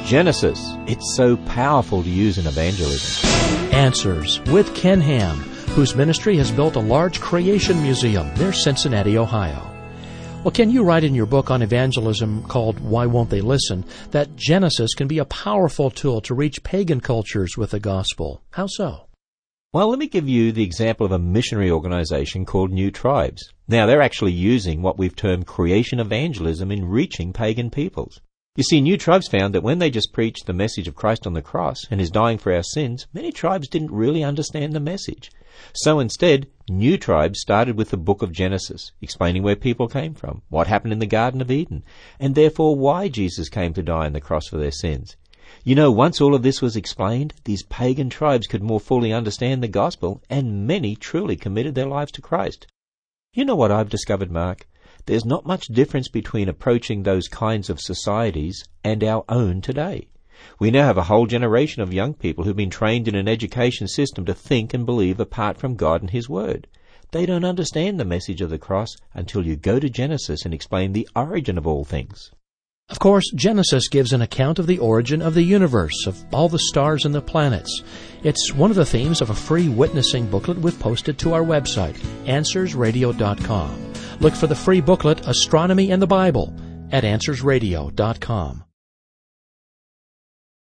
Genesis. It's so powerful to use in evangelism. Answers with Ken Ham, whose ministry has built a large creation museum near Cincinnati, Ohio. Well, Ken, you write in your book on evangelism called Why Won't They Listen that Genesis can be a powerful tool to reach pagan cultures with the gospel. How so? Well, let me give you the example of a missionary organization called New Tribes. Now, they're actually using what we've termed creation evangelism in reaching pagan peoples. You see, New Tribes found that when they just preached the message of Christ on the cross and his dying for our sins, many tribes didn't really understand the message. So instead, New Tribes started with the book of Genesis, explaining where people came from, what happened in the Garden of Eden, and therefore why Jesus came to die on the cross for their sins. You know, once all of this was explained, these pagan tribes could more fully understand the gospel, and many truly committed their lives to Christ. You know what I've discovered, Mark? There's not much difference between approaching those kinds of societies and our own today. We now have a whole generation of young people who've been trained in an education system to think and believe apart from God and His Word. They don't understand the message of the cross until you go to Genesis and explain the origin of all things. Of course, Genesis gives an account of the origin of the universe, of all the stars and the planets. It's one of the themes of a free witnessing booklet we've posted to our website, AnswersRadio.com. Look for the free booklet, Astronomy and the Bible, at AnswersRadio.com.